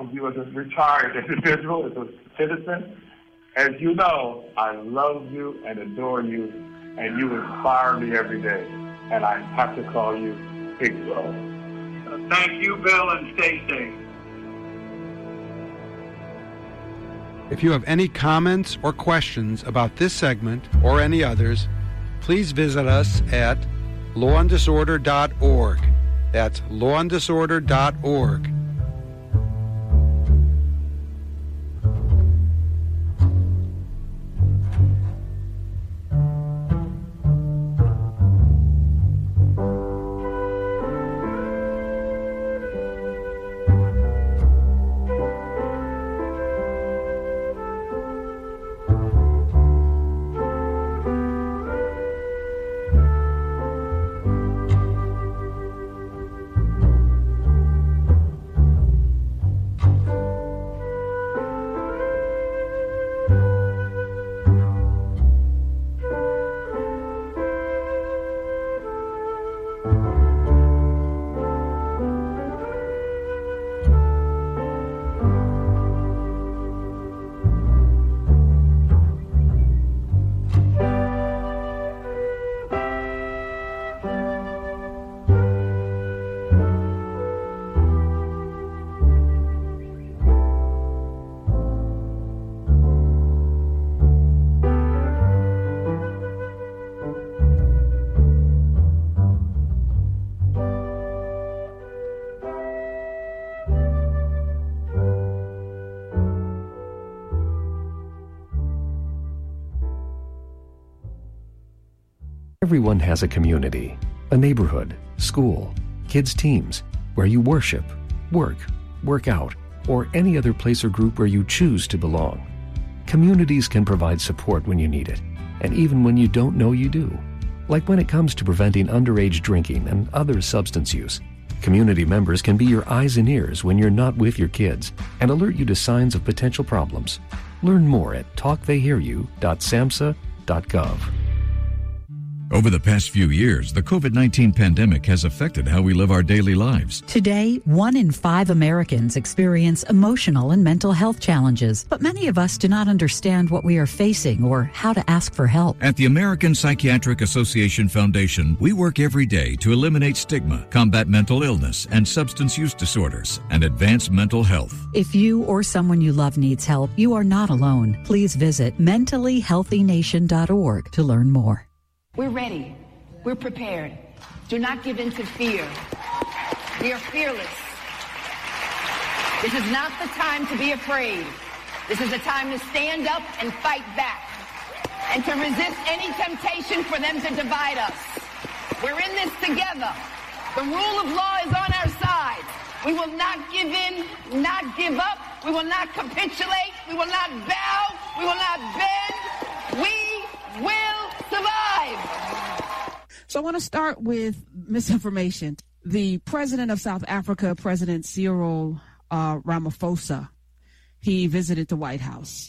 from you as a retired individual, as a citizen. As you know, I love you and adore you, and you inspire me every day. And I have to call you Big Bro. Thank you, Bill, and stay safe. If you have any comments or questions about this segment or any others, please visit us at lawanddisorder.org. That's lawanddisorder.org. Everyone has a community, a neighborhood, school, kids' teams, where you worship, work out, or any other place or group where you choose to belong. Communities can provide support when you need it, and even when you don't know you do. Like when it comes to preventing underage drinking and other substance use. Community members can be your eyes and ears when you're not with your kids and alert you to signs of potential problems. Learn more at talktheyhearyou.samhsa.gov. Over the past few years, the COVID-19 pandemic has affected how we live our daily lives. Today, 1 in 5 Americans experience emotional and mental health challenges, but many of us do not understand what we are facing or how to ask for help. At the American Psychiatric Association Foundation, we work every day to eliminate stigma, combat mental illness and substance use disorders, and advance mental health. If you or someone you love needs help, you are not alone. Please visit mentallyhealthynation.org to learn more. We're ready. We're prepared. Do not give in to fear. We are fearless. This is not the time to be afraid. This is a time to stand up and fight back and to resist any temptation for them to divide us. We're in this together. The rule of law is on our side. We will not give in, not give up. We will not capitulate. We will not bow. We will not bend. We will survive. So I want to start with misinformation. The president of South Africa, President Cyril Ramaphosa, he visited the White House.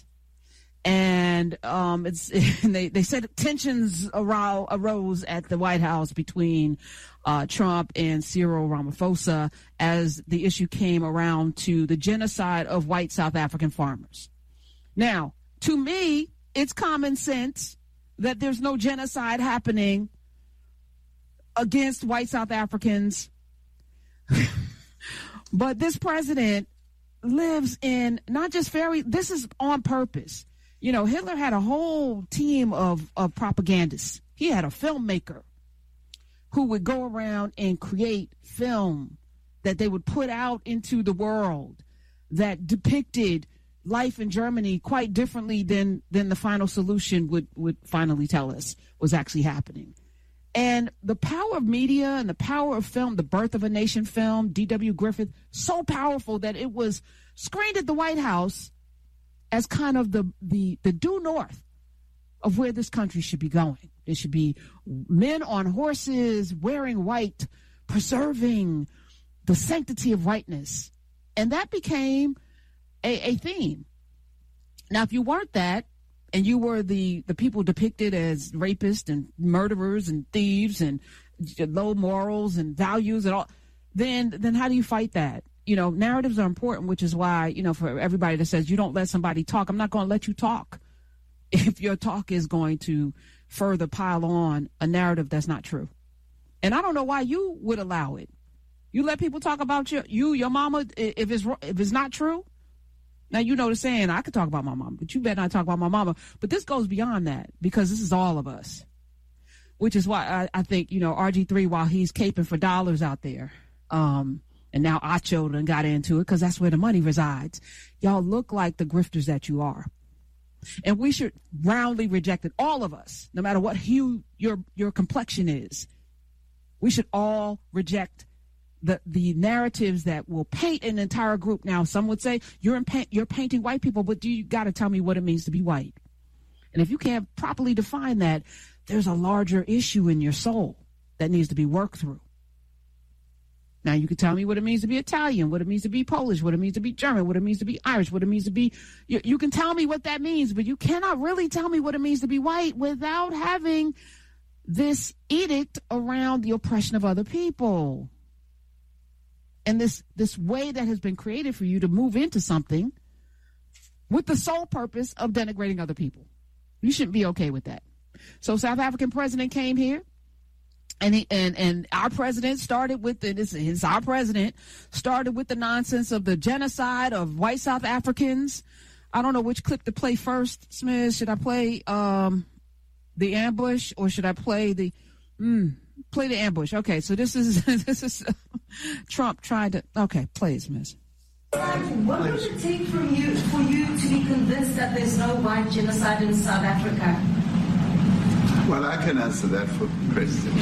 And they said tensions arose at the White House between Trump and Cyril Ramaphosa as the issue came around to the genocide of white South African farmers. Now, to me, it's common sense that there's no genocide happening against white South Africans. But this president lives in not just this is on purpose. You know, Hitler had a whole team of propagandists. He had a filmmaker who would go around and create film that they would put out into the world that depicted life in Germany quite differently than the final solution would finally tell us was actually happening. And the power of media and the power of film, the Birth of a Nation film, D.W. Griffith, so powerful that it was screened at the White House as kind of the due north of where this country should be going. There should be men on horses wearing white, preserving the sanctity of whiteness. And that became a theme. Now, if you weren't that, and you were the people depicted as rapists and murderers and thieves and low morals and values and all, then how do you fight that? narratives are important, which is why, for everybody that says you don't let somebody talk, I'm not going to let you talk if your talk is going to further pile on a narrative that's not true. And I don't know why you would allow it. You let people talk about your mama if it's not true. Now, you know the saying, I could talk about my mama, but you better not talk about my mama. But this goes beyond that, because this is all of us, which is why I think, RG3, while he's caping for dollars out there, and now our children got into it because that's where the money resides. Y'all look like the grifters that you are. And we should roundly reject it, all of us, no matter what hue your complexion is. We should all reject the narratives that will paint an entire group. Now, some would say you're painting white people, but you got to tell me what it means to be white. And if you can't properly define that, there's a larger issue in your soul that needs to be worked through. Now, you can tell me what it means to be Italian, what it means to be Polish, what it means to be German, what it means to be Irish, what it means to be... You can tell me what that means, but you cannot really tell me what it means to be white without having this edict around the oppression of other people. And this way that has been created for you to move into something with the sole purpose of denigrating other people. You shouldn't be okay with that. So South African president came here, and our president started with our president started with the nonsense of the genocide of white South Africans. I don't know which clip to play first, Smith. Should I play the ambush, or should I play the ambush? Okay, so this is Trump trying to. Okay, play it, Smith. What would it take for you to be convinced that there's no white genocide in South Africa? Well, I can answer that for President.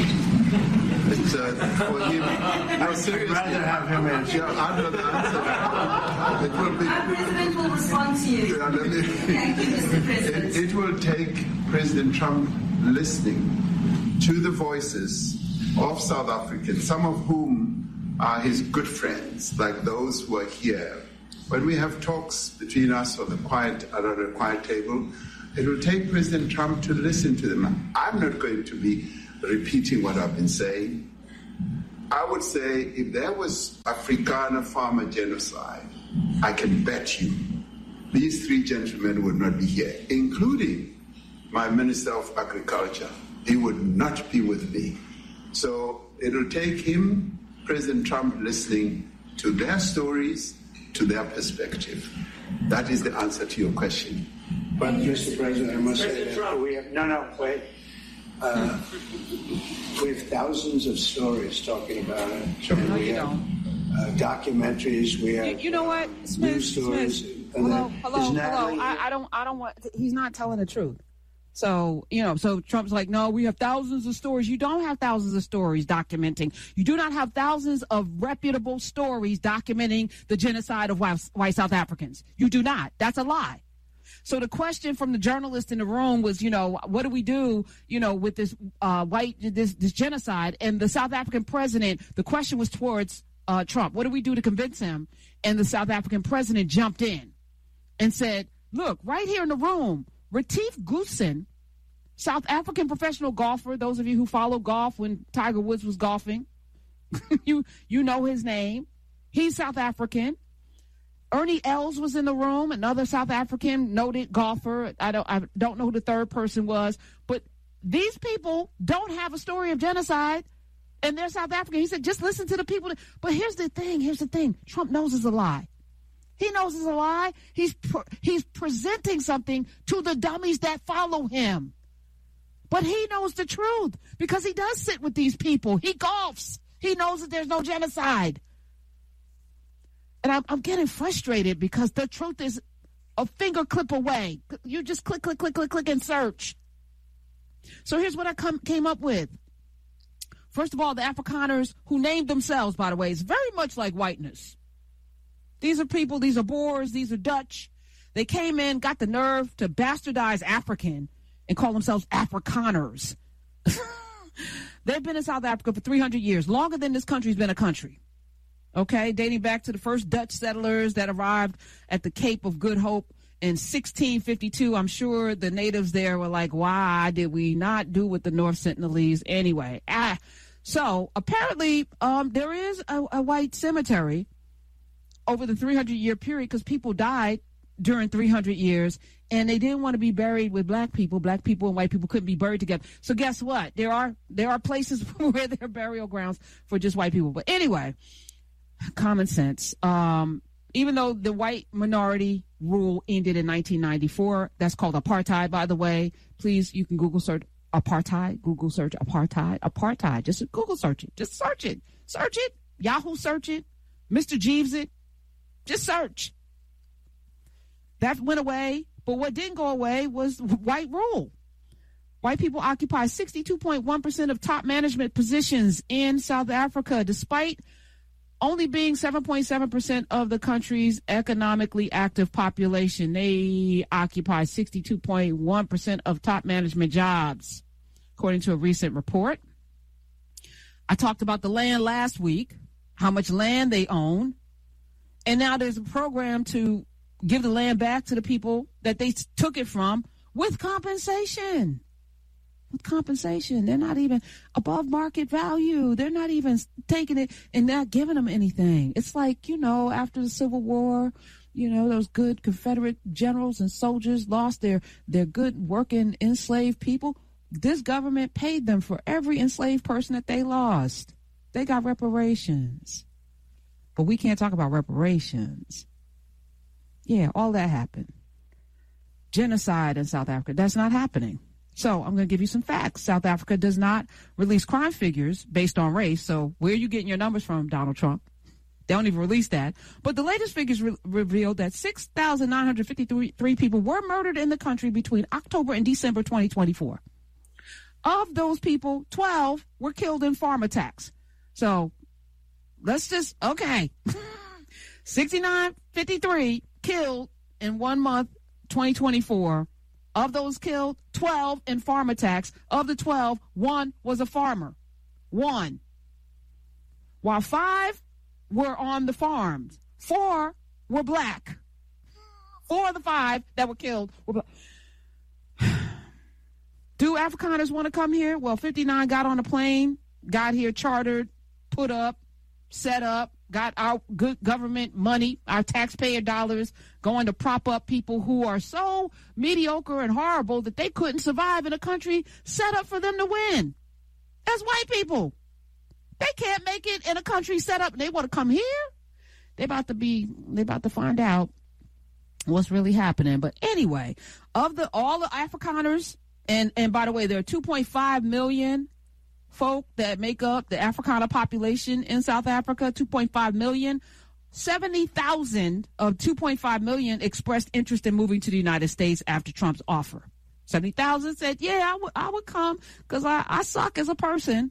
For him, I'd rather have him answer. Yeah, I'm going to answer that. Our president will respond to you. Thank you, Mr. President. It will take President Trump listening to the voices of South Africans, some of whom are his good friends, like those who are here. When we have talks between us around a quiet table, it will take President Trump to listen to them. I'm not going to be repeating what I've been saying. I would say if there was Afrikaner farmer genocide, I can bet you these three gentlemen would not be here, including my Minister of Agriculture. He would not be with me. So it'll take him, President Trump, listening to their stories, to their perspective. That is the answer to your question. But, Mr. President, I must say that we have... wait. We have thousands of stories talking about it. Sure. And no, we you have don't. Documentaries. We have you know what, Smith, news stories. Smith. Hello. I don't want... He's not telling the truth. So, so Trump's like, no, we have thousands of stories. You don't have thousands of stories documenting. You do not have thousands of reputable stories documenting the genocide of white South Africans. You do not. That's a lie. So the question from the journalist in the room was, what do we do, with this this genocide? And the South African president, the question was towards Trump. What do we do to convince him? And the South African president jumped in and said, look, right here in the room, Retief Goosen, South African professional golfer, those of you who follow golf when Tiger Woods was golfing, you know his name. He's South African. Ernie Els was in the room, another South African noted golfer. I don't know who the third person was, but these people don't have a story of genocide, and they're South African. He said, just listen to the people. But here's the thing. Trump knows it's a lie. He knows it's a lie. He's presenting something to the dummies that follow him. But he knows the truth because he does sit with these people. He golfs. He knows that there's no genocide. And I'm getting frustrated because the truth is a finger clip away. You just click, and search. So here's what I came up with. First of all, the Afrikaners who named themselves, by the way, is very much like whiteness. These are people, these are Boers, these are Dutch. They came in, got the nerve to bastardize African and call themselves Afrikaners. They've been in South Africa for 300 years, longer than this country's been a country. Okay, dating back to the first Dutch settlers that arrived at the Cape of Good Hope in 1652. I'm sure the natives there were like, why did we not do what the North Sentinelese anyway? So apparently there is a white cemetery over the 300-year period because people died during 300 years, and they didn't want to be buried with black people. Black people and white people couldn't be buried together. So guess what? There are places where there are burial grounds for just white people. But anyway, common sense. Even though the white minority rule ended in 1994, that's called apartheid, by the way. Please, you can Google search apartheid. Google search apartheid. Just Google search it. Just search it. Search it. Yahoo search it. Mr. Jeeves it. Just search. That went away, but what didn't go away was white rule. White people occupy 62.1% of top management positions in South Africa, despite only being 7.7% of the country's economically active population. They occupy 62.1% of top management jobs, according to a recent report. I talked about the land last week, how much land they own, and now there's a program to give the land back to the people that they took it from with compensation. With compensation. They're not even above market value. They're not even taking it and not giving them anything. It's like, after the Civil War, those good Confederate generals and soldiers lost their good working enslaved people. This government paid them for every enslaved person that they lost. They got reparations. But we can't talk about reparations. Yeah, all that happened. Genocide in South Africa, that's not happening. So I'm going to give you some facts. South Africa does not release crime figures based on race. So where are you getting your numbers from, Donald Trump? They don't even release that. But the latest figures revealed that 6,953 people were murdered in the country between October and December 2024. Of those people, 12 were killed in farm attacks. So let's just, 6,953 killed in 1 month, 2024. Of those killed, 12 in farm attacks. Of the 12, 1 was a farmer. 1. While 5 were on the farms. 4 were black. 4 of the 5 that were killed were black. Do Afrikaners want to come here? Well, 59 got on a plane, got here chartered, put up, set up, got our good government money, our taxpayer dollars, going to prop up people who are so mediocre and horrible that they couldn't survive in a country set up for them to win. That's white people. They can't make it in a country set up and they want to come here. They about to find out what's really happening. But anyway, of all the Afrikaners, and by the way, there are 2.5 million folk that make up the Afrikaner population in South Africa, 2.5 million. 70,000 of 2.5 million expressed interest in moving to the United States after Trump's offer. 70,000 said, yeah, I would come because I suck as a person.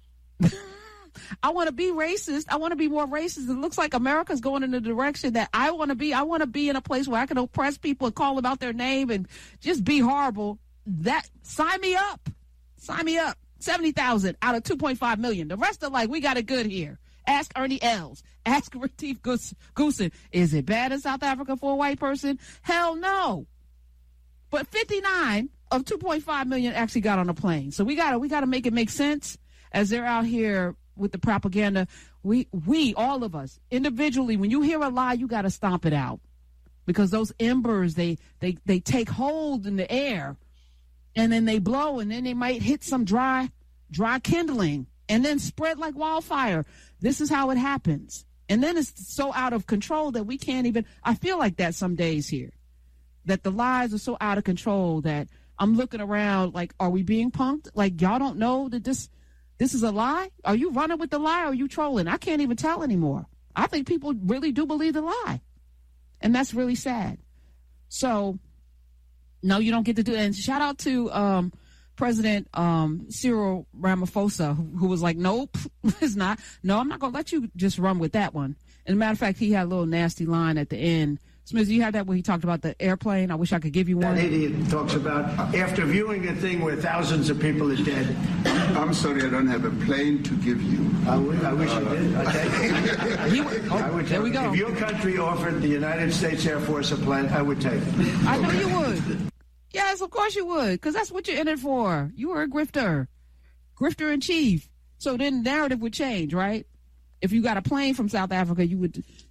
I want to be racist. I want to be more racist. It looks like America's going in the direction that I want to be. I want to be in a place where I can oppress people and call them out their name and just be horrible. Sign me up. Sign me up. 70,000 out of 2.5 million. The rest are like, we got it good here. Ask Ernie Els. Ask Retief Goosen. Is it bad in South Africa for a white person? Hell no. But 59 of 2.5 million actually got on a plane. So we gotta make it make sense as they're out here with the propaganda. We all of us individually, when you hear a lie, you gotta stomp it out because those embers they take hold in the air. And then they blow, and then they might hit some dry kindling, and then spread like wildfire. This is how it happens. And then it's so out of control that we can't even, I feel like that some days here, that the lies are so out of control that I'm looking around like, are we being punked? Like, y'all don't know that this is a lie? Are you running with the lie or are you trolling? I can't even tell anymore. I think people really do believe the lie. And that's really sad. So, no, you don't get to do it. And shout out to President Cyril Ramaphosa, who was like, nope, it's not. No, I'm not going to let you just run with that one. And as a matter of fact, he had a little nasty line at the end. Smith, you had that where he talked about the airplane? I wish I could give you one. That idiot talks about after viewing a thing where thousands of people are dead. I'm sorry, I don't have a plane to give you. I wish you did. I would there we go. If your country offered the United States Air Force a plane, I would take it. I know you would. Yes, of course you would, because that's what you're in it for. You were a grifter in chief. So then the narrative would change, right? If you got a plane from South Africa, you would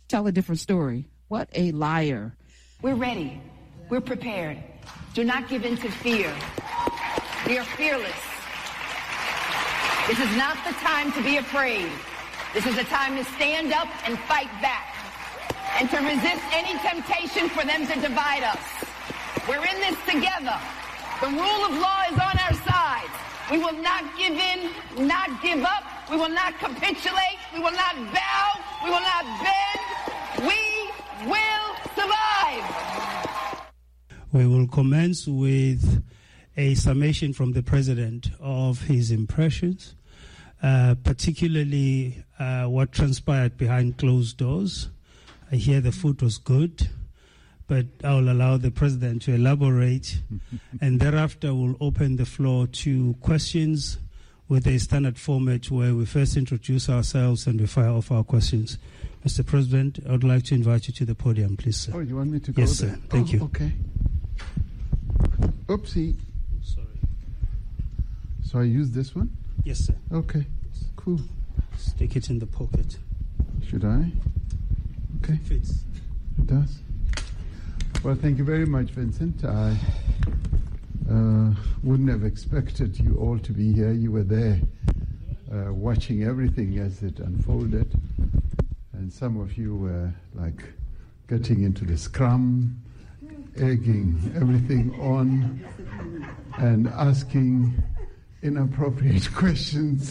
tell a different story. What a liar. We're ready. We're prepared. Do not give in to fear. We are fearless. This is not the time to be afraid. This is a time to stand up and fight back and to resist any temptation for them to divide us. We're in this together. The rule of law is on our side. We will not give in, not give up. We will not capitulate. We will not bow. We will not bend. We will survive. We will commence with a summation from the President of his impressions, particularly what transpired behind closed doors. I hear the food was good, but I'll allow the President to elaborate, and thereafter we'll open the floor to questions with a standard format where we first introduce ourselves and we fire off our questions. Mr. President, I would like to invite you to the podium, please, sir. Oh, you want me to go Yes, there? sir. Thank you. Okay. Oopsie. Sorry. So I use this one? Yes, sir. Okay. Cool. Stick it in the pocket. Should I? Okay. It fits. It does. Well, thank you very much, Vincent. I wouldn't have expected you all to be here. You were there watching everything as it unfolded. And some of you were like getting into the scrum, egging everything on, and asking inappropriate questions.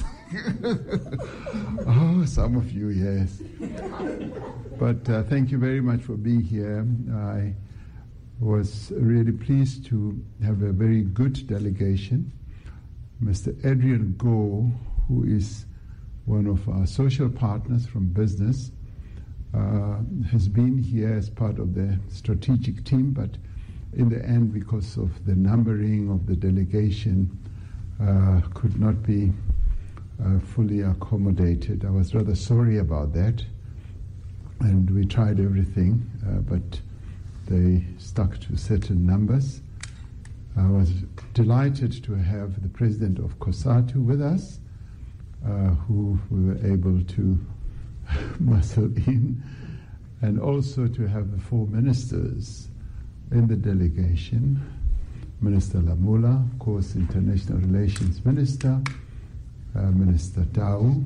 Oh, some of you, yes. But thank you very much for being here. I was really pleased to have a very good delegation. Mr. Adrian Go, who is one of our social partners from business, has been here as part of the strategic team, but in the end, because of the numbering of the delegation, could not be fully accommodated. I was rather sorry about that, and we tried everything, but they stuck to certain numbers. I was delighted to have the president of COSATU with us, who we were able to muscle in, and also to have the 4 ministers in the delegation. Minister Lamula, of course, International Relations Minister, Minister Tau,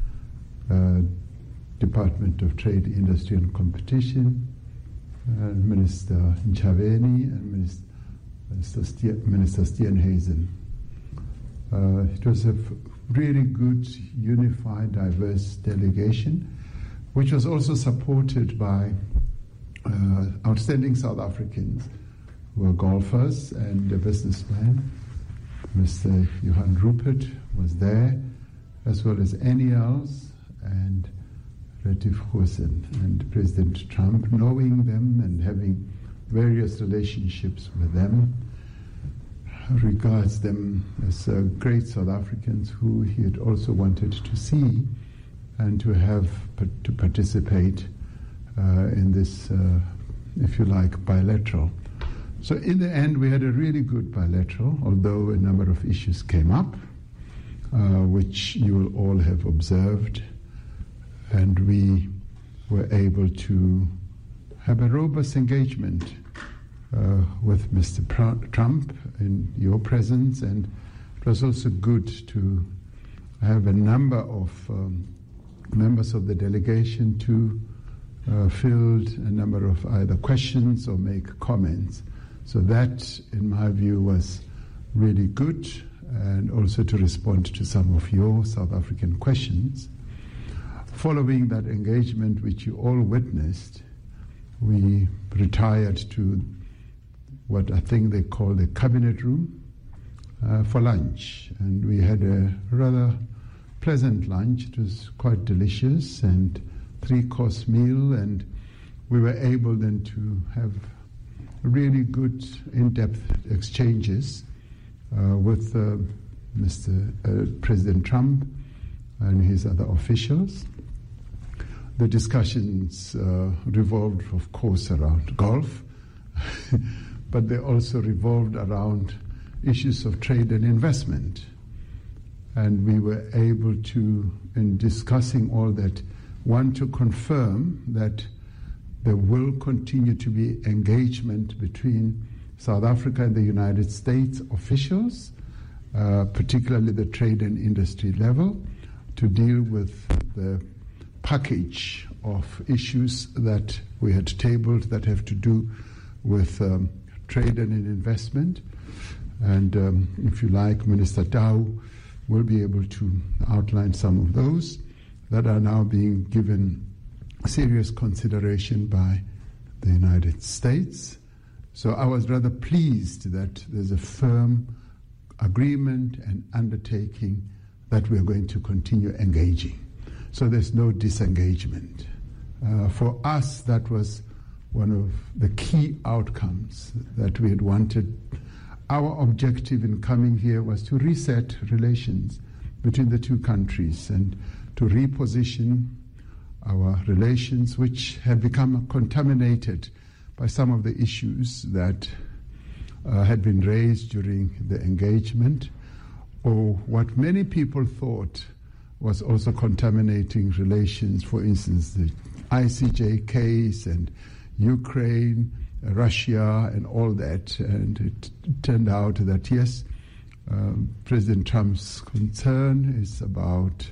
Department of Trade, Industry and Competition, Minister Nchaveni, and Minister Steenhuisen. It was a really good, unified, diverse delegation, which was also supported by outstanding South Africans who were golfers and a businessman. Mr. Johan Rupert was there, as well as Eniels and Retief Goosen. And President Trump, knowing them and having various relationships with them, regards them as great South Africans who he had also wanted to see and to have to participate in this, if you like, bilateral. So in the end, we had a really good bilateral, although a number of issues came up, which you will all have observed, and we were able to have a robust engagement with Mr. Trump in your presence, and it was also good to have a number of members of the delegation to field a number of either questions or make comments. So that, in my view, was really good, and also to respond to some of your South African questions. Following that engagement, which you all witnessed, we retired to what I think they call the cabinet room for lunch. And we had a rather pleasant lunch. It was quite delicious, and 3-course meal, and we were able then to have really good in-depth exchanges with Mr. President Trump and his other officials. The discussions revolved, of course, around golf, but they also revolved around issues of trade and investment. And we were able to, in discussing all that, one, to confirm that there will continue to be engagement between South Africa and the United States officials, particularly the trade and industry level, to deal with the package of issues that we had tabled that have to do with trade and investment. And if you like, Minister Tau will be able to outline some of those that are now being given serious consideration by the United States. So I was rather pleased that there's a firm agreement and undertaking that we're going to continue engaging. So there's no disengagement. For us, that was one of the key outcomes that we had wanted. Our objective in coming here was to reset relations between the two countries and to reposition our relations, which have become contaminated by some of the issues that had been raised during the engagement, or what many people thought was also contaminating relations, for instance, the ICJ case and Ukraine, Russia, and all that. And it turned out that, yes, President Trump's concern is about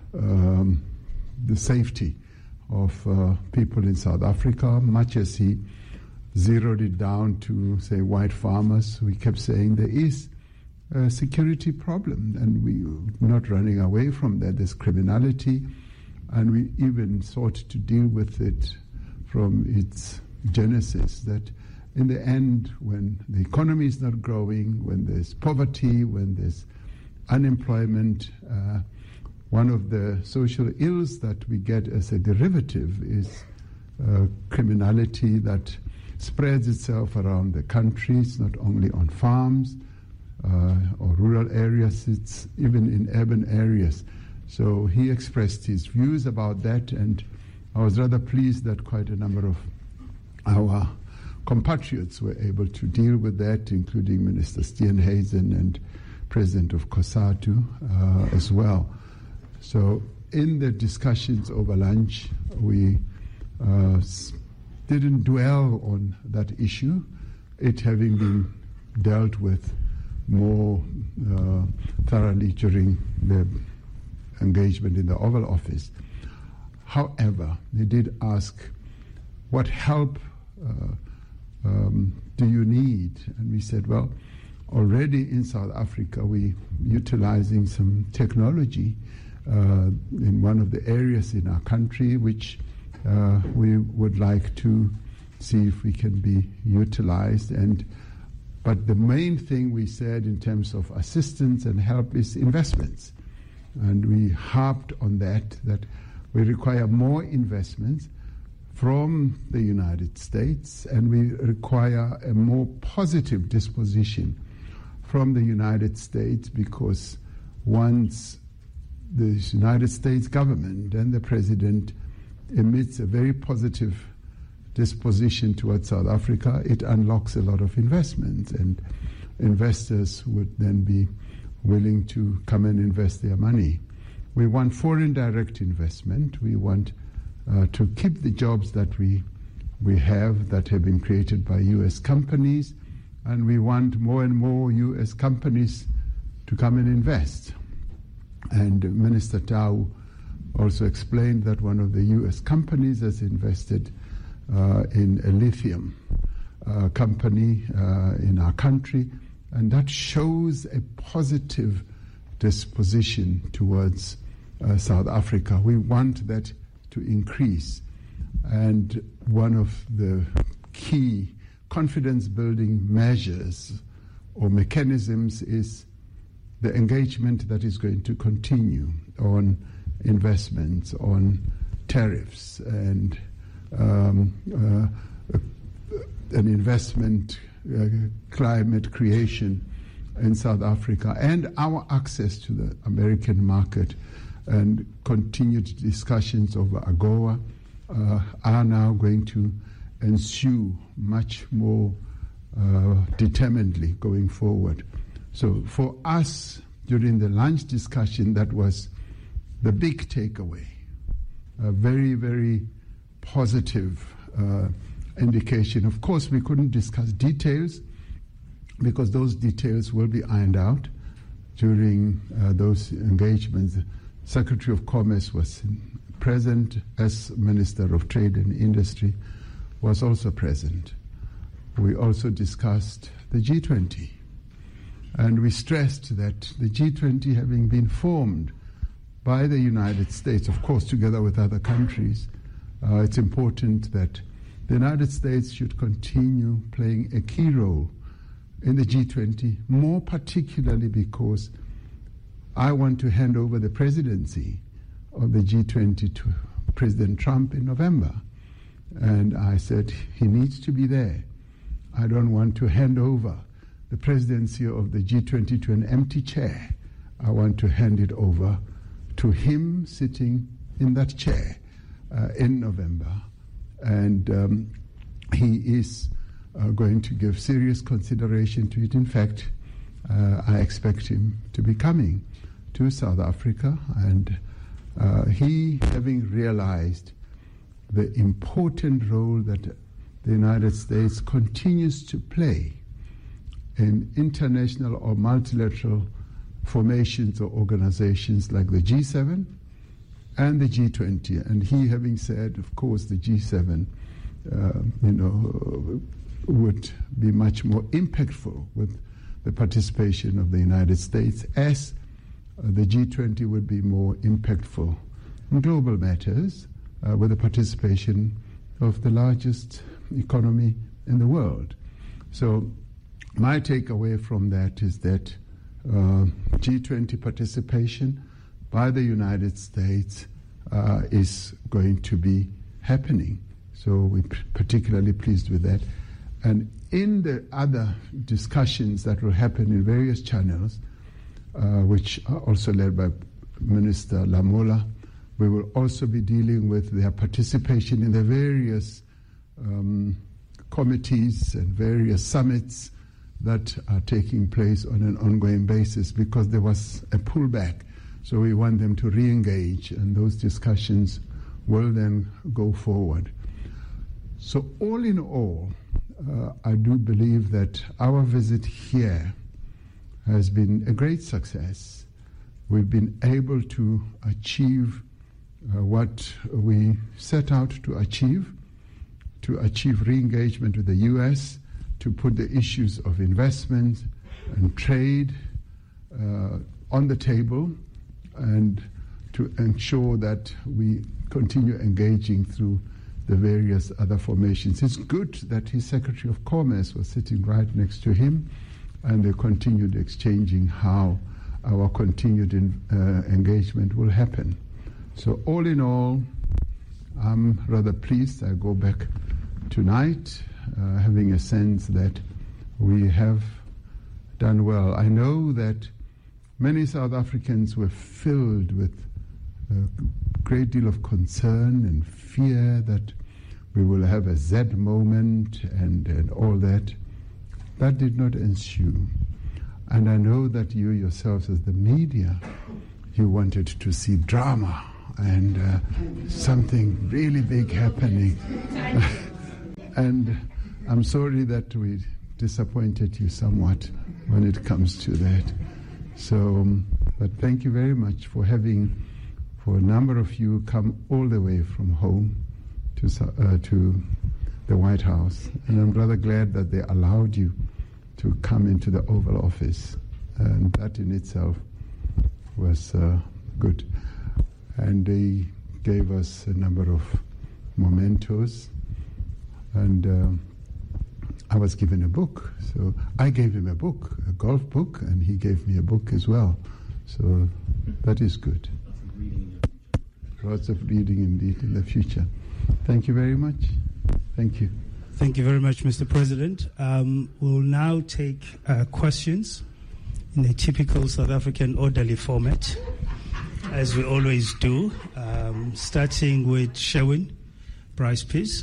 the safety of people in South Africa, much as he zeroed it down to, say, white farmers. We kept saying there is a security problem, and we're not running away from that. There's criminality, and we even sought to deal with it from its genesis, that in the end, when the economy is not growing, when there's poverty, when there's unemployment, one of the social ills that we get as a derivative is criminality that spreads itself around the country. It's not only on farms or rural areas, it's even in urban areas. So he expressed his views about that, and I was rather pleased that quite a number of our compatriots were able to deal with that, including Minister Steenhuisen and President of COSATU as well. So in the discussions over lunch, we didn't dwell on that issue, it having been dealt with more thoroughly during the engagement in the Oval Office. However, they did ask, what help do you need? And we said, well, already in South Africa, we're utilizing some technology in one of the areas in our country, which we would like to see if we can be utilized. But the main thing we said in terms of assistance and help is investments. And we harped on that we require more investments from the United States, and we require a more positive disposition from the United States, because once the United States government and the president emits a very positive disposition towards South Africa, it unlocks a lot of investment, and investors would then be willing to come and invest their money. We want foreign direct investment. We want to keep the jobs that we have that have been created by U.S. companies, and we want more and more U.S. companies to come and invest. And Minister Tau also explained that one of the U.S. companies has invested in a lithium company in our country, and that shows a positive disposition towards South Africa. We want that to increase, and one of the key confidence-building measures or mechanisms is the engagement that is going to continue on investments, on tariffs, and an investment climate creation in South Africa, and our access to the American market. And continued discussions over AGOA are now going to ensue much more determinedly going forward. So for us, during the lunch discussion, that was the big takeaway, a very, very positive indication. Of course, we couldn't discuss details because those details will be ironed out during those engagements. Secretary of Commerce was present, as Minister of Trade and Industry was also present. We also discussed the G20, and we stressed that the G20, having been formed by the United States, of course together with other countries, it's important that the United States should continue playing a key role in the G20, more particularly because I want to hand over the presidency of the G20 to President Trump in November. And I said he needs to be there. I don't want to hand over the presidency of the G20 to an empty chair. I want to hand it over to him sitting in that chair in November. And he is going to give serious consideration to it. In fact, I expect him to be coming to South Africa, and he, having realized the important role that the United States continues to play in international or multilateral formations or organizations like the G7 and the G20, and he having said, of course, the G7 would be much more impactful with the participation of the United States, as the G20 would be more impactful in global matters with the participation of the largest economy in the world. So my takeaway from that is that G20 participation by the United States is going to be happening. So we're particularly pleased with that. And in the other discussions that will happen in various channels, which are also led by Minister Lamola, we will also be dealing with their participation in the various committees and various summits that are taking place on an ongoing basis, because there was a pullback. So we want them to re-engage, and those discussions will then go forward. So all in all, I do believe that our visit here has been a great success. We've been able to achieve what we set out to achieve re-engagement with the U.S., to put the issues of investment and trade on the table, and to ensure that we continue engaging through the various other formations. It's good that his Secretary of Commerce was sitting right next to him, and they continued exchanging how our continued engagement will happen. So all in all, I'm rather pleased. I go back tonight having a sense that we have done well. I know that many South Africans were filled with a great deal of concern and fear that we will have a Z moment and all that. That did not ensue. And I know that you yourselves as the media, you wanted to see drama and something really big happening. And I'm sorry that we disappointed you somewhat when it comes to that. So, but thank you very much for having, for a number of you, come all the way from home to the White House. And I'm rather glad that they allowed you to come into the Oval Office. And that in itself was good. And they gave us a number of mementos. And I was given a book. So I gave him a book, a golf book, and he gave me a book as well. So that is good. Lots of reading indeed in the future. Thank you very much. Thank you. Thank you very much, Mr. President. We'll now take questions in a typical South African orderly format, as we always do, starting with Sherwin Bryce, please.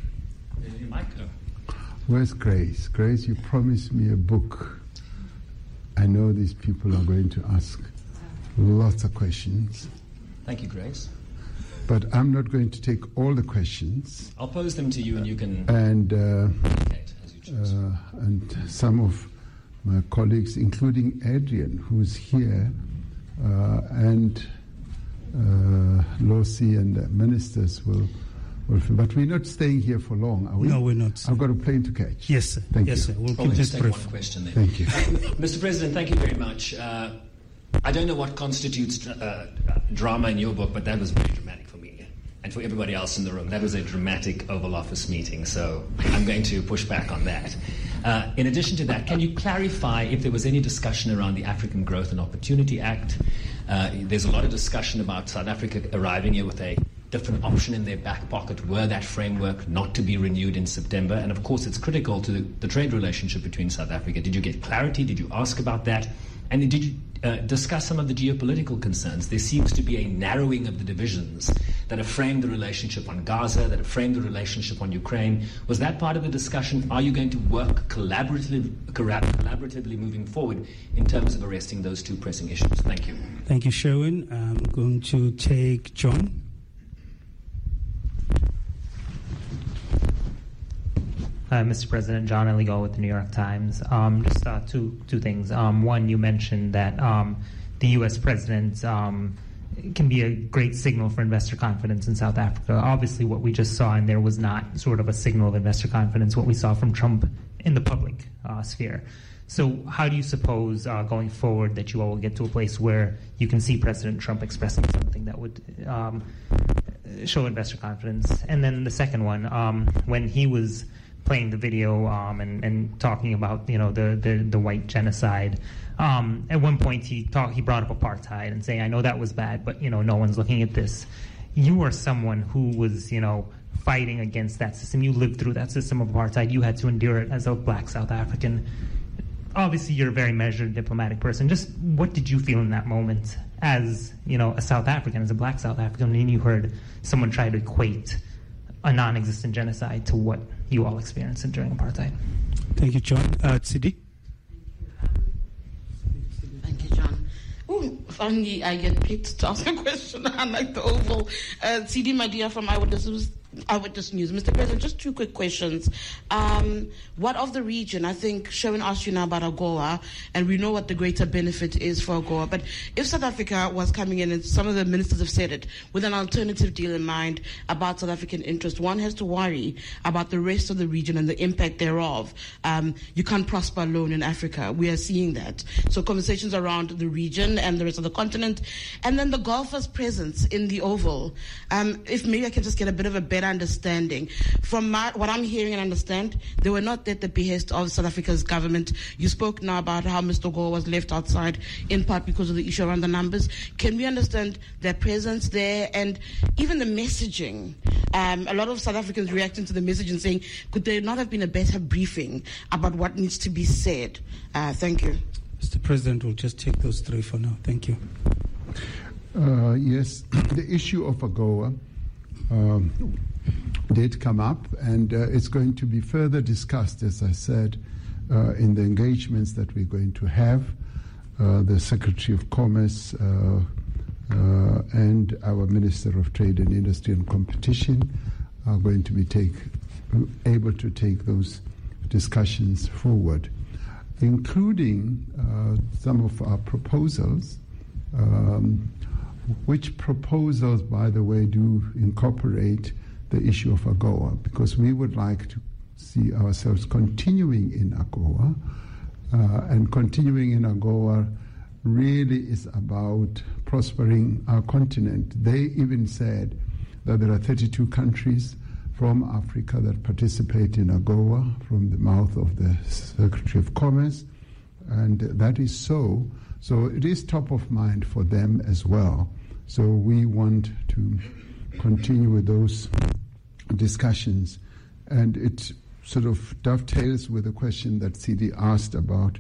Where's Grace? Grace, you promised me a book. I know these people are going to ask lots of questions. Thank you, Grace. but I'm not going to take all the questions. I'll pose them to you, and you can and indicate as you choose. And some of my colleagues, including Adrian, who's here, and Losi and the ministers will. But we're not staying here for long, are we? No, we're not. I've got a plane to catch. Yes, sir. Thank you. Yes, sir. We'll Probably keep just this take brief. one question then. Thank you. Mr. President, thank you very much. I don't know what constitutes drama in your book, but that was very dramatic for me and for everybody else in the room. That was a dramatic Oval Office meeting, so I'm going to push back on that. In addition to that, can you clarify if there was any discussion around the African Growth and Opportunity Act? There's a lot of discussion about South Africa arriving here with a different option in their back pocket were that framework not to be renewed in September. And of course, it's critical to the trade relationship between South Africa. Did you get clarity? Did you ask about that? And did you discuss some of the geopolitical concerns? There seems to be a narrowing of the divisions that have framed the relationship on Gaza, that have framed the relationship on Ukraine. Was that part of the discussion? Are you going to work collaboratively moving forward in terms of arresting those two pressing issues? Thank you. Thank you, Sherwin. I'm going to take John. Mr. President, John Eligo with the New York Times. Just two things. One, you mentioned that the U.S. president can be a great signal for investor confidence in South Africa. Obviously, what we just saw in there was not sort of a signal of investor confidence, what we saw from Trump in the public sphere. So how do you suppose going forward that you all will get to a place where you can see President Trump expressing something that would show investor confidence? And then the second one, when he was playing the video and talking about the white genocide. At one point he brought up apartheid and saying, I know that was bad, but no one's looking at this. You are someone who was fighting against that system. You lived through that system of apartheid. You had to endure it as a black South African. Obviously you're a very measured diplomatic person. Just what did you feel in that moment as a South African, as a black South African, and you heard someone try to equate a non-existent genocide to what you all experienced during apartheid? Thank you, John. Tsidi? Thank you, John. Oh, finally I get picked to ask a question, unlike the Oval. Tsidi Madia from Eyewitness News. Mr. President, just two quick questions. What of the region? I think Sherwin asked you now about AGOA, and we know what the greater benefit is for AGOA. But if South Africa was coming in, and some of the ministers have said it, with an alternative deal in mind about South African interest, one has to worry about the rest of the region and the impact thereof. You can't prosper alone in Africa. We are seeing that. So conversations around the region and the rest of the continent. And then the golfers' presence in the Oval. If maybe I can just get a bit of a better understanding. From what I'm hearing and understand, they were not at the behest of South Africa's government. You spoke now about how Mr. Gore was left outside, in part because of the issue around the numbers. Can we understand their presence there and even the messaging? A lot of South Africans reacting to the message and saying, could there not have been a better briefing about what needs to be said? Thank you. Mr. President, we'll just take those three for now. Thank you. Yes, the issue of AGOA did come up, and it's going to be further discussed, as I said, in the engagements that we're going to have. The Secretary of Commerce and our Minister of Trade and Industry and Competition are going to be able to take those discussions forward, including some of our proposals, which proposals, by the way, do incorporate the issue of AGOA, because we would like to see ourselves continuing in AGOA, and continuing in AGOA really is about prospering our continent. They even said that there are 32 countries from Africa that participate in AGOA, from the mouth of the Secretary of Commerce, and that is so. So it is top of mind for them as well. So we want to continue with those discussions. And it sort of dovetails with the question that Tsidi asked about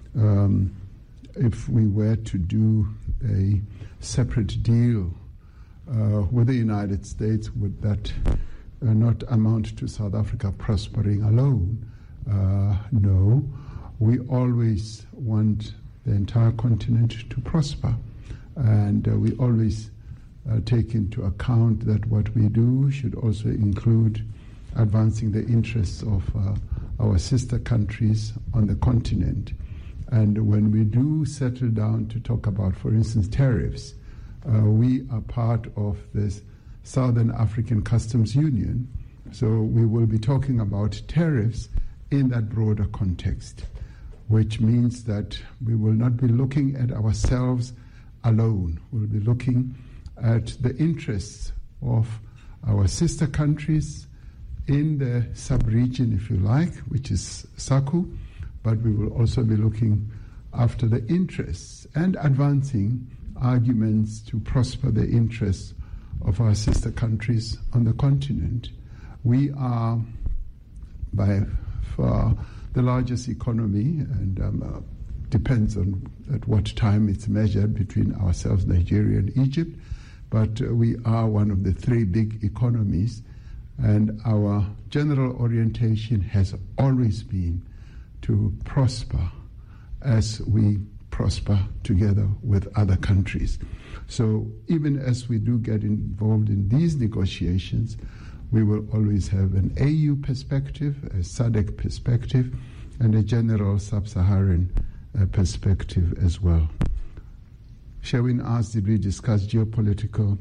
if we were to do a separate deal with the United States, would that not amount to South Africa prospering alone? No. We always want the entire continent to prosper. And we always take into account that what we do should also include advancing the interests of our sister countries on the continent. And when we do settle down to talk about, for instance, tariffs, we are part of this Southern African Customs Union, so we will be talking about tariffs in that broader context, which means that we will not be looking at ourselves alone. We'll be looking at the interests of our sister countries in the sub-region, if you like, which is SACU, but we will also be looking after the interests and advancing arguments to prosper the interests of our sister countries on the continent. We are by far the largest economy, and depends on at what time it's measured between ourselves, Nigeria and Egypt, but we are one of the three big economies, and our general orientation has always been to prosper as we prosper together with other countries. So even as we do get involved in these negotiations, we will always have an AU perspective, a SADC perspective, and a general sub-Saharan perspective as well. Sherwin asked, did we discuss geopolitical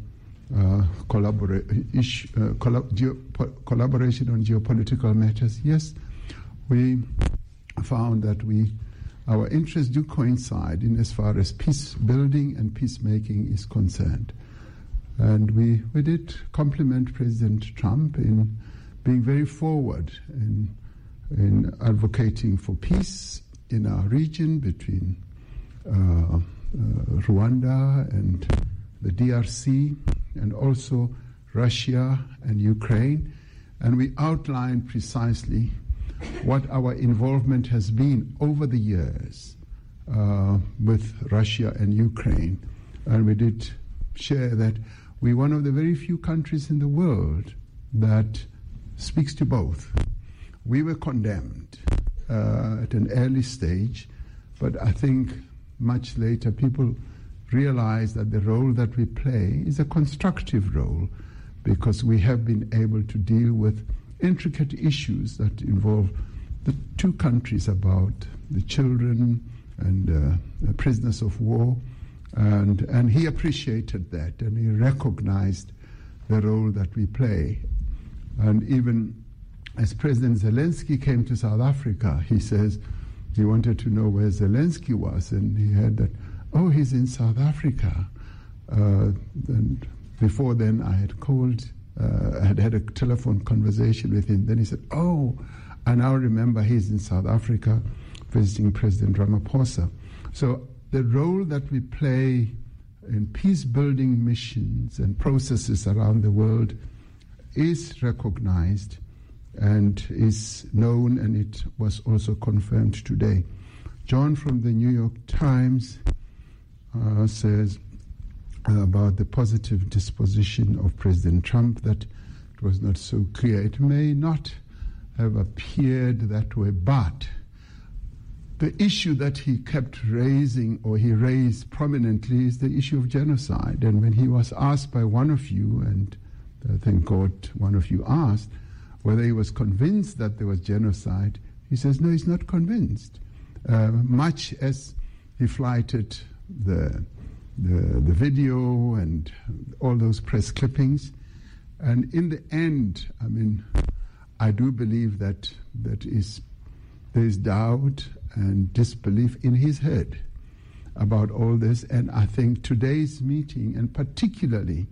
collaboration on geopolitical matters? Yes, we found that our interests do coincide in as far as peace building and peacemaking is concerned. And we did compliment President Trump in being very forward in advocating for peace in our region between Rwanda and the DRC, and also Russia and Ukraine. And we outlined precisely what our involvement has been over the years with Russia and Ukraine. And we did share that we're one of the very few countries in the world that speaks to both. We were condemned at an early stage, but I think much later people realized that the role that we play is a constructive role, because we have been able to deal with intricate issues that involve the two countries, about the children and prisoners of war, and he appreciated that, and he recognized the role that we play. And even as President Zelensky came to South Africa, he says he wanted to know where Zelensky was, and he heard that, oh, he's in South Africa. And before then I had called, I had a telephone conversation with him. Then he said, oh, I now remember he's in South Africa visiting President Ramaphosa. So the role that we play in peace-building missions and processes around the world is recognized and is known, and it was also confirmed today. John from the New York Times says about the positive disposition of President Trump that it was not so clear. It may not have appeared that way, but the issue that he kept raising, or he raised prominently, is the issue of genocide. And when he was asked by one of you, and thank God one of you asked, whether he was convinced that there was genocide, he says, no, he's not convinced. Much as he flighted the video and all those press clippings. And in the end, I mean, I do believe that there is doubt and disbelief in his head about all this. And I think today's meeting, and particularly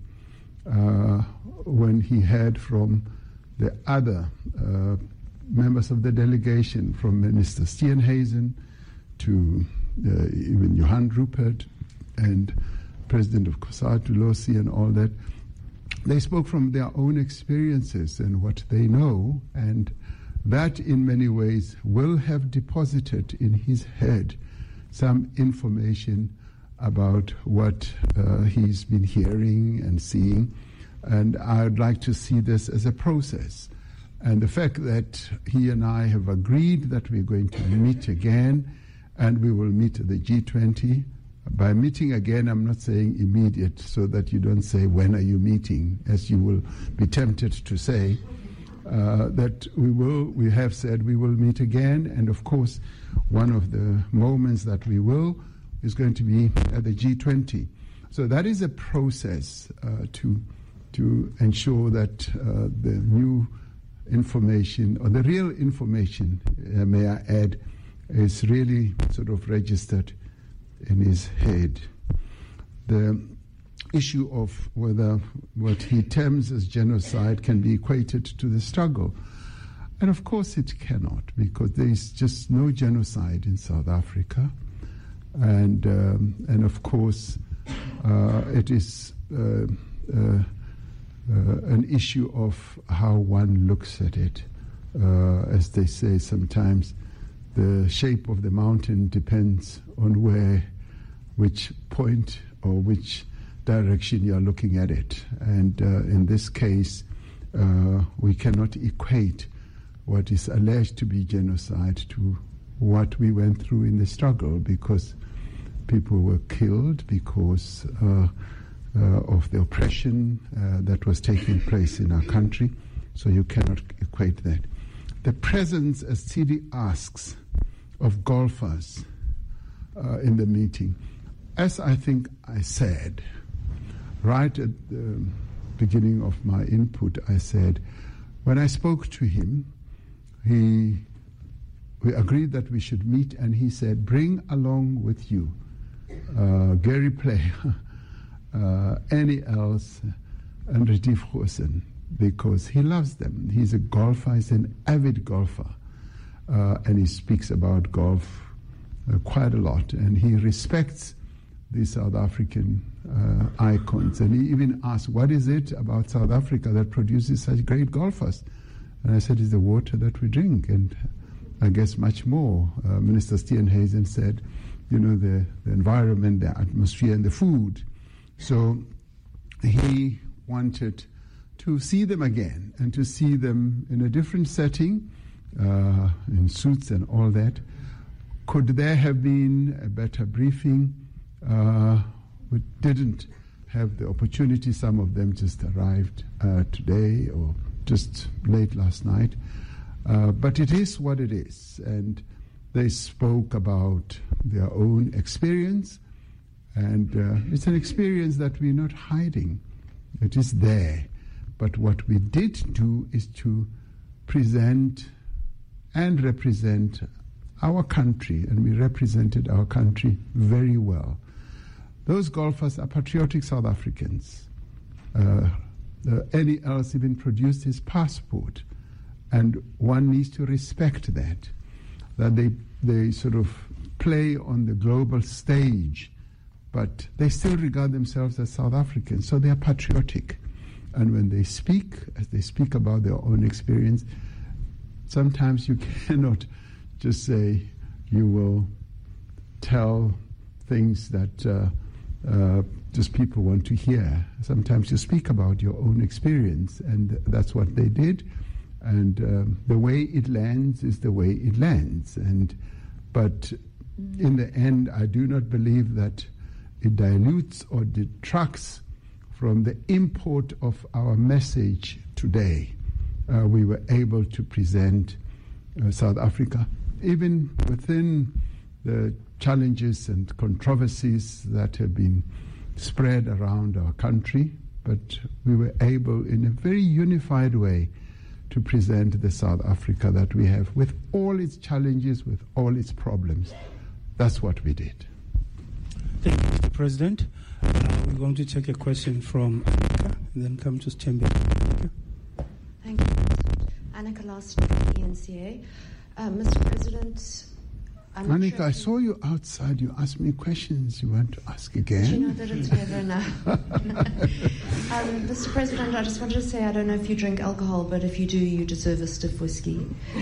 when he heard from the other members of the delegation, from Minister Steenhuisen to even Johan Rupert and President of COSATU, Losi, and all that, they spoke from their own experiences and what they know, and that in many ways will have deposited in his head some information about what he's been hearing and seeing. And I'd like to see this as a process. And the fact that he and I have agreed that we're going to meet again, and we will meet at the G20 By meeting again, I'm not saying immediate, so that you don't say, when are you meeting, as you will be tempted to say, that we have said we will meet again. And of course, one of the moments that we will is going to be at the G20. So that is a process to ensure that the new information, or the real information, may I add, is really sort of registered in his head. The issue of whether what he terms as genocide can be equated to the struggle. And of course it cannot, because there is just no genocide in South Africa. And of course it is an issue of how one looks at it. As they say sometimes, the shape of the mountain depends on which point or which direction you are looking at it. And in this case, we cannot equate what is alleged to be genocide to what we went through in the struggle, because people were killed because of the oppression that was taking place in our country. So you cannot equate that. The presence, as Tsidi asks, of golfers in the meeting. As I think I said, right at the beginning of my input, I said, when I spoke to him, we agreed that we should meet, and he said, bring along with you Gary Player, Annie Els, and Retief Goosen, because he loves them. He's a golfer, he's an avid golfer. And he speaks about golf quite a lot, and he respects the South African icons. And he even asked, what is it about South Africa that produces such great golfers? And I said, it's the water that we drink, and I guess much more. Minister Steenhuisen said, the environment, the atmosphere, and the food. So he wanted to see them again, and to see them in a different setting, in suits and all that. Could there have been a better briefing? We didn't have the opportunity. Some of them just arrived today or just late last night. But it is what it is. And they spoke about their own experience. And it's an experience that we're not hiding. It is there. But what we did do is to present and represent our country, and we represented our country very well. Those golfers are patriotic South Africans. Annie Els even produced his passport, and one needs to respect that they sort of play on the global stage, but they still regard themselves as South Africans, so they are patriotic. And when they speak, as they speak about their own experience, sometimes you cannot just say you will tell things that just people want to hear. Sometimes you speak about your own experience, and that's what they did. And the way it lands is the way it lands. But in the end, I do not believe that it dilutes or detracts from the import of our message today. We were able to present South Africa, even within the challenges and controversies that have been spread around our country, but we were able in a very unified way to present the South Africa that we have, with all its challenges, with all its problems. That's what we did. Thank you, Mr. President. We're going to take a question from Annika and then come to Stembe. Thank you. Annika Last, ENCA. Mr. President, Annika, I saw you outside. You asked me questions you want to ask again. Do you know that it's never enough? Mr. President, I just wanted to say I don't know if you drink alcohol, but if you do, you deserve a stiff whiskey.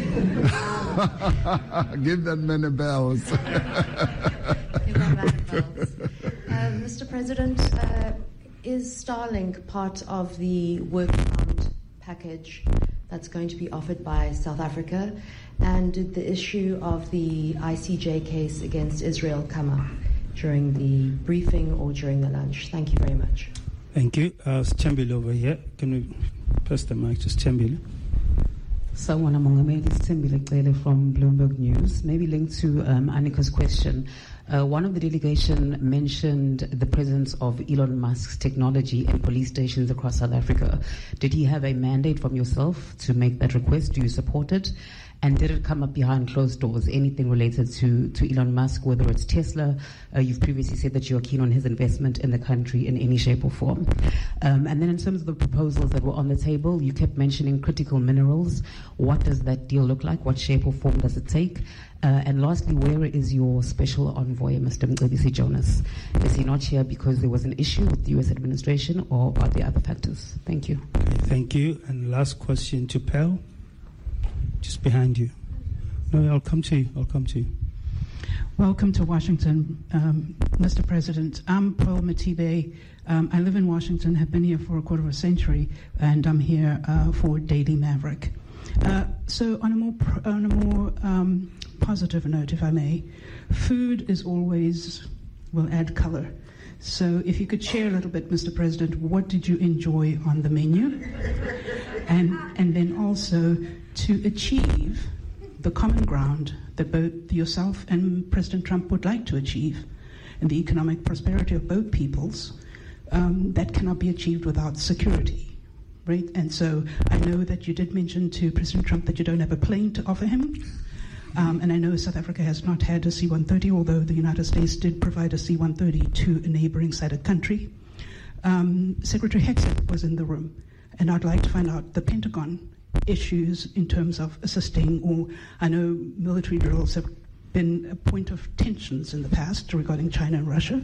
Give that man a bells. Give that man a bells. Mr. President, is Starlink part of the work fund package that's going to be offered by South Africa? And did the issue of the ICJ case against Israel come up? during the briefing or during the lunch? Thank you very much. Thank you. Chambili over here. Can we pass the mic to Chambili? Sawubona Mongameli, Thembile Cele from Bloomberg News. Maybe linked to Annika's question. One of the delegation mentioned the presence of Elon Musk's technology in police stations across South Africa. Did he have a mandate from yourself to make that request? Do you support it? And did it come up behind closed doors? Anything related to Elon Musk, whether it's Tesla? You've previously said that you're keen on his investment in the country in any shape or form. And then in terms of the proposals that were on the table, you kept mentioning critical minerals. What does that deal look like? What shape or form does it take? And lastly, where is your special envoy, Mr. Mcebisi Jonas? Is he not here because there was an issue with the U.S. administration, or are there other factors? Thank you. Thank you. And last question to Pearl. Just behind you. No, I'll come to you. Welcome to Washington, Mr. President. I'm Pearl Matibe. I live in Washington, have been here for a quarter of a century, and I'm here for Daily Maverick. So on a more positive note, if I may, food is always will add color. So if you could share a little bit, Mr. President, what did you enjoy on the menu? And then also to achieve the common ground that both yourself and President Trump would like to achieve, and the economic prosperity of both peoples, that cannot be achieved without security, right? And so I know that you did mention to President Trump that you don't have a plane to offer him. And I know South Africa has not had a C-130, although the United States did provide a C-130 to a neighboring SADC country. Secretary Hegseth was in the room, and I'd like to find out the Pentagon issues in terms of assisting, or I know military drills have been a point of tensions in the past regarding China and Russia,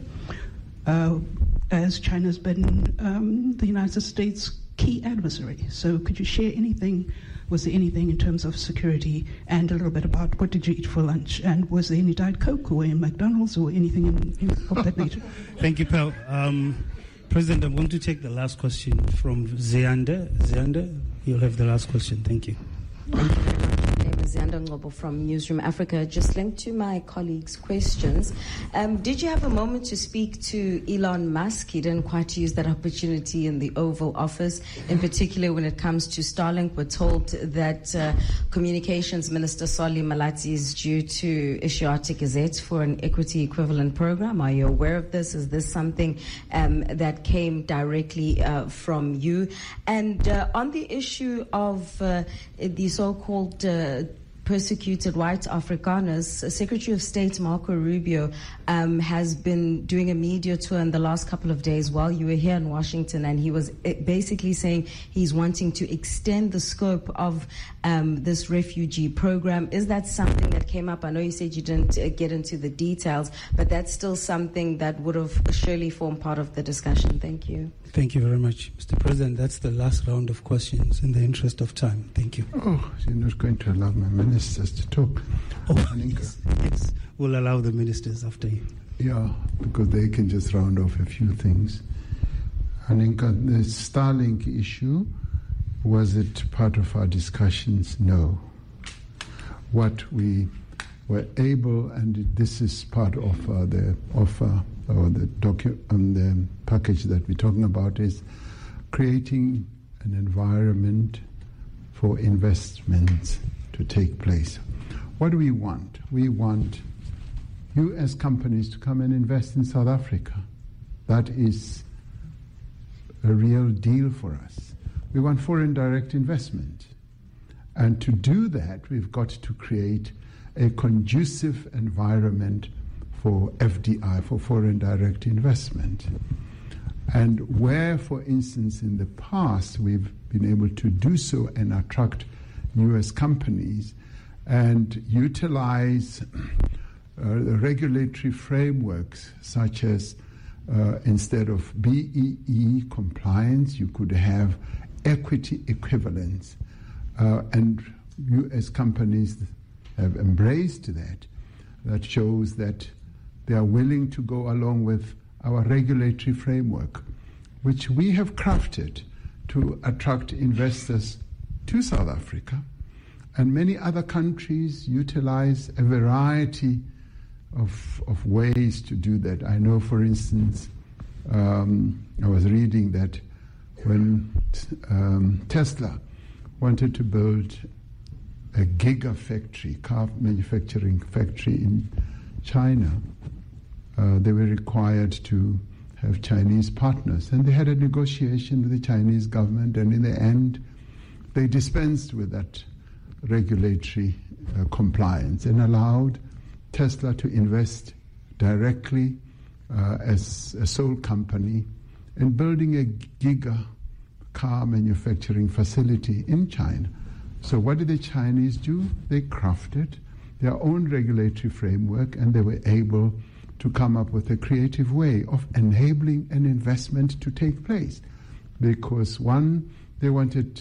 as China's been the United States' key adversary. So could you share anything? Was there anything in terms of security, and a little bit about what did you eat for lunch? And was there any Diet Coke or in McDonald's or anything of that nature? Thank you, Pearl. President, I'm going to take the last question from Zeander. Zeander, you'll have the last question. Thank you. Thank you very much. My name is Zeander Ngobo from Newsroom Africa. Just linked to my colleagues' questions. Did you have a moment to speak to Elon Musk? He didn't quite use that opportunity in the Oval Office, in particular when it comes to Starlink. We're told that Communications Minister Solly Malatsi is due to issue Arctic Gazette for an equity equivalent program. Are you aware of this? Is this something that came directly from you? And on the issue of the so-called persecuted white Afrikaners, Secretary of State Marco Rubio has been doing a media tour in the last couple of days while you were here in Washington, and he was basically saying he's wanting to extend the scope of this refugee program. Is that something that came up? I know you said you didn't get into the details, but that's still something that would have surely formed part of the discussion. Thank you. Thank you very much. Mr. President, that's the last round of questions in the interest of time. Thank you. Oh, you're not going to allow my ministers to talk. Oh, yes. We'll allow the ministers after you. Yeah, because they can just round off a few things. Aninka, the Starlink issue, was it part of our discussions? No. What we were able, and this is part of the offer or the package that we're talking about, is creating an environment for investments to take place. What do we want? We want U.S. companies to come and invest in South Africa. That is a real deal for us. We want foreign direct investment. And to do that, we've got to create a conducive environment for FDI, for foreign direct investment. And where, for instance, in the past we've been able to do so and attract U.S. companies and utilize regulatory frameworks such as instead of BEE compliance, you could have equity equivalence. And U.S. companies have embraced that. That shows that they are willing to go along with our regulatory framework, which we have crafted to attract investors to South Africa. And many other countries utilize a variety of ways to do that. I know, for instance, I was reading that when Tesla wanted to build a gigafactory, car manufacturing factory in China, they were required to have Chinese partners. And they had a negotiation with the Chinese government, and in the end, they dispensed with that regulatory compliance and allowed Tesla to invest directly as a sole company in building a giga car manufacturing facility in China. So what did the Chinese do? They crafted their own regulatory framework, and they were able to come up with a creative way of enabling an investment to take place. Because one, they wanted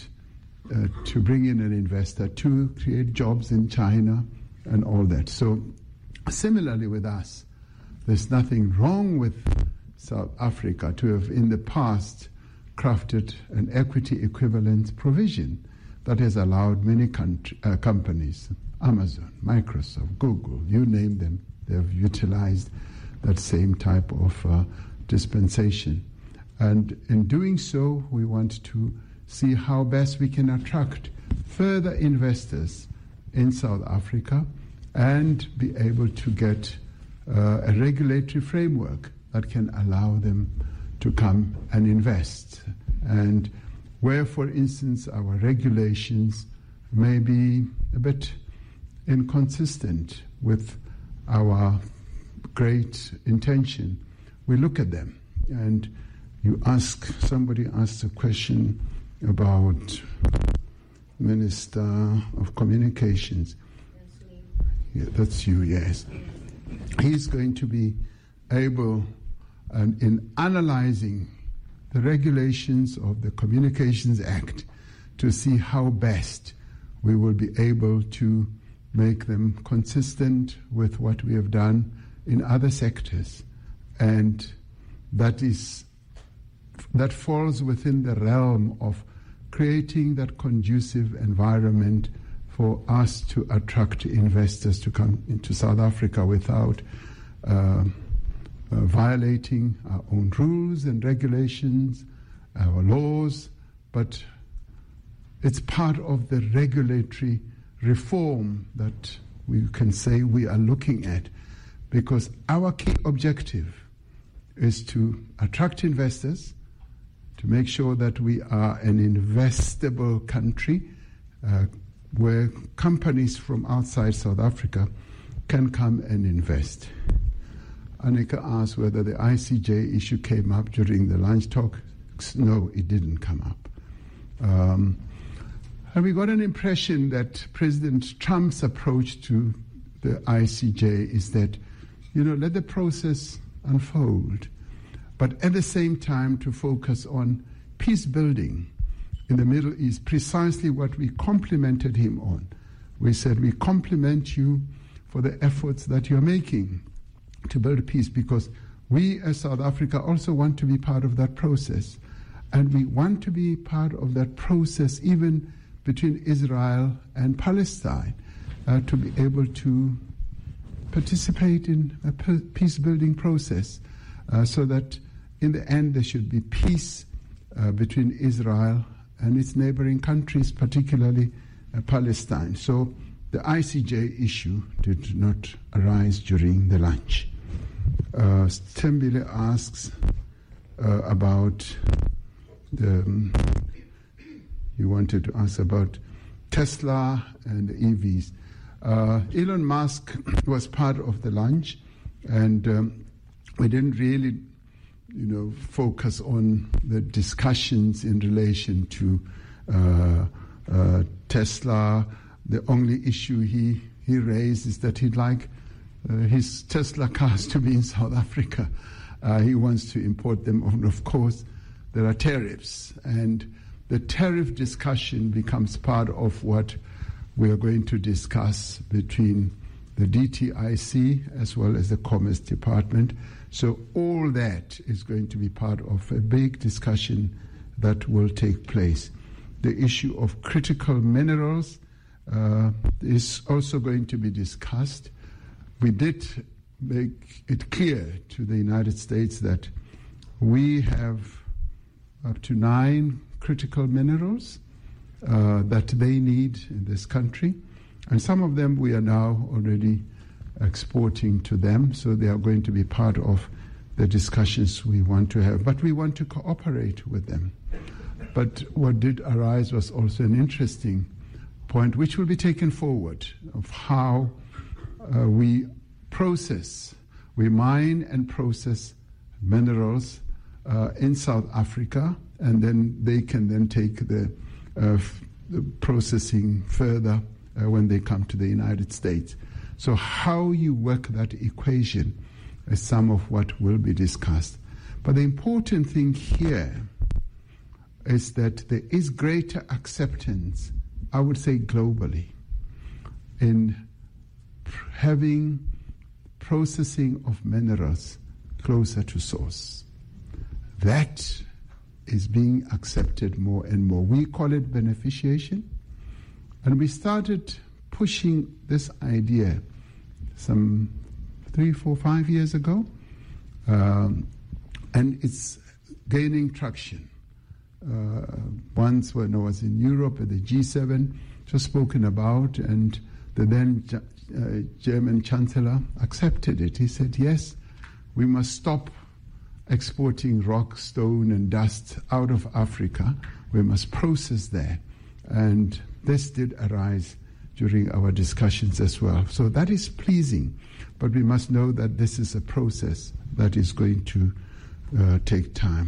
to bring in an investor, two, create jobs in China and all that. So similarly with us, there's nothing wrong with South Africa to have in the past crafted an equity equivalent provision that has allowed many companies, Amazon, Microsoft, Google, you name them, they have utilized that same type of dispensation. And in doing so, we want to see how best we can attract further investors in South Africa and be able to get a regulatory framework that can allow them to come and invest. And where, for instance, our regulations may be a bit inconsistent with our great intention, we look at them. And somebody asked a question about Minister of Communications. Yeah, that's you, yes. He's going to be able, in analyzing the regulations of the Communications Act, to see how best we will be able to make them consistent with what we have done in other sectors. And that falls within the realm of creating that conducive environment for us to attract investors to come into South Africa without violating our own rules and regulations, our laws, but it's part of the regulatory reform that we can say we are looking at, because our key objective is to attract investors, to make sure that we are an investable country where companies from outside South Africa can come and invest. Annika asked whether the ICJ issue came up during the lunch talk. No, it didn't come up. And we got an impression that President Trump's approach to the ICJ is that, let the process unfold, but at the same time to focus on peace building in the Middle East, precisely what we complimented him on. We said, we compliment you for the efforts that you're making to build peace, because we as South Africa also want to be part of that process. And we want to be part of that process even between Israel and Palestine, to be able to participate in a peace-building process, so that in the end there should be peace between Israel and its neighboring countries, particularly Palestine. So the ICJ issue did not arise during the lunch. Stembile asks about you wanted to ask about Tesla and the EVs. Elon Musk was part of the lunch, and we didn't really, focus on the discussions in relation to Tesla. The only issue he raised is that he'd like his Tesla cars to be in South Africa. He wants to import them, and of course there are tariffs, and the tariff discussion becomes part of what we are going to discuss between the DTIC as well as the Commerce Department. So all that is going to be part of a big discussion that will take place. The issue of critical minerals is also going to be discussed. We did make it clear to the United States that we have up to 9 critical minerals that they need in this country. And some of them we are now already exporting to them, so they are going to be part of the discussions we want to have. But we want to cooperate with them. But what did arise was also an interesting point, which will be taken forward, of how we mine and process minerals in South Africa, and then they can then take the processing further when they come to the United States. So how you work that equation is some of what will be discussed. But the important thing here is that there is greater acceptance, I would say globally, in having processing of minerals closer to source. That is being accepted more and more. We call it beneficiation, and we started pushing this idea some 3, 4, 5 years ago, and it's gaining traction. Once when I was in Europe at the G7, it was spoken about, and the then German Chancellor accepted it. He said, yes, we must stop exporting rock, stone, and dust out of Africa. We must process there. And this did arise during our discussions as well. So that is pleasing, but we must know that this is a process that is going to take time.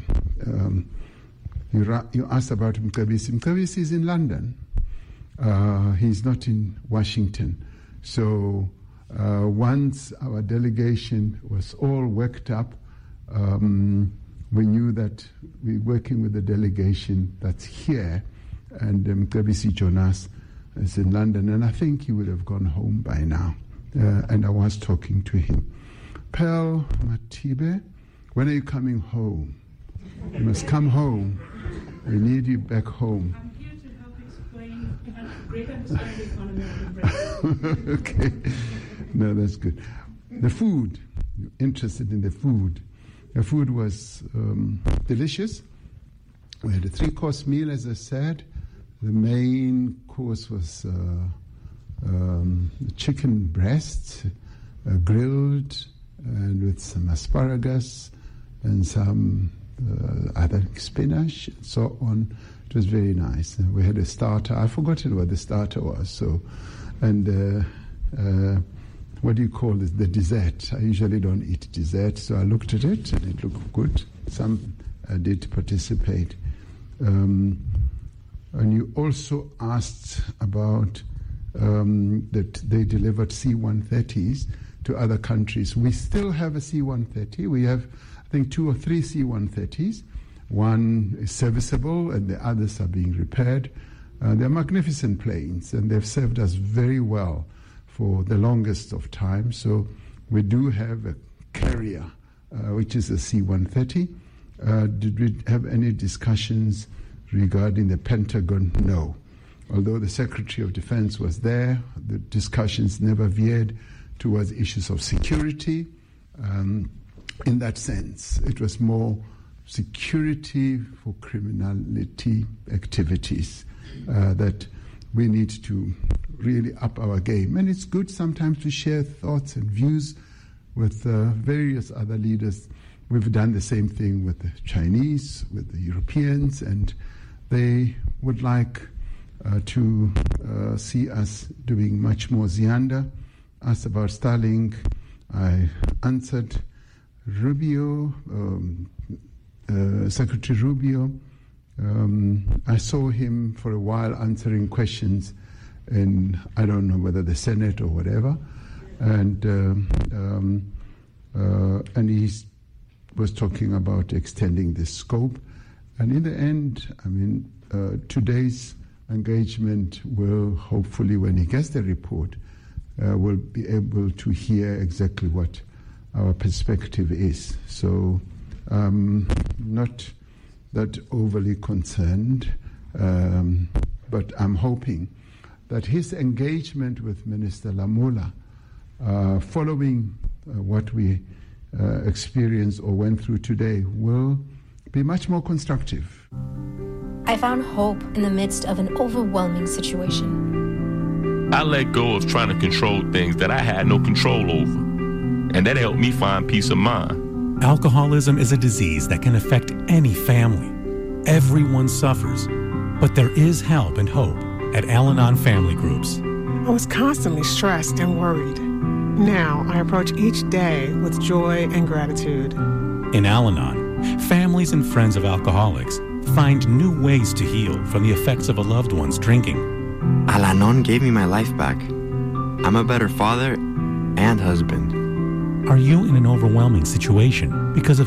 You asked about Mcebisi. Mcebisi is in London. He's not in Washington. So once our delegation was all worked up, we knew that we're working with the delegation that's here, and Mcebisi Jonas is in London, and I think he would have gone home by now. And I was talking to him. Pearl Matibe, when are you coming home? You must come home. We need you back home. I'm here to help explain great understanding on American bread. Okay. No, that's good. The food, you're interested in the food. The food was delicious. We had a 3-course meal, as I said. The main course was chicken breast, grilled, and with some asparagus and some other spinach and so on. It was very nice. We had a starter. I've forgotten what the starter was. So, and what do you call it? The dessert. I usually don't eat dessert, so I looked at it and it looked good. Some did participate. And you also asked about that they delivered C-130s to other countries. We still have a C-130. We have, I think, 2 or 3 C-130s. One is serviceable and the others are being repaired. They're magnificent planes, and they've served us very well for the longest of time. So we do have a carrier, which is a C-130. Did we have any discussions regarding the Pentagon? No. Although the Secretary of Defense was there, the discussions never veered towards issues of security. In that sense, it was more security for criminality activities that we need to really up our game. And it's good sometimes to share thoughts and views with various other leaders. We've done the same thing with the Chinese, with the Europeans, and they would like to see us doing much more. Zianda asked about Starlink. I answered Rubio, Secretary Rubio. I saw him for a while answering questions in, I don't know whether the Senate or whatever, and he was talking about extending the scope. And in the end, I mean, today's engagement will hopefully, when he gets the report, will be able to hear exactly what our perspective is. So not that overly concerned, but I'm hoping that his engagement with Minister Lamola, following what we experienced or went through today will be much more constructive. I found hope in the midst of an overwhelming situation. I let go of trying to control things that I had no control over, and that helped me find peace of mind. Alcoholism is a disease that can affect any family. Everyone suffers, but there is help and hope at Al-Anon Family Groups. I was constantly stressed and worried. Now I approach each day with joy and gratitude. In Al-Anon, families and friends of alcoholics find new ways to heal from the effects of a loved one's drinking. Al-Anon gave me my life back. I'm a better father and husband. Are you in an overwhelming situation because of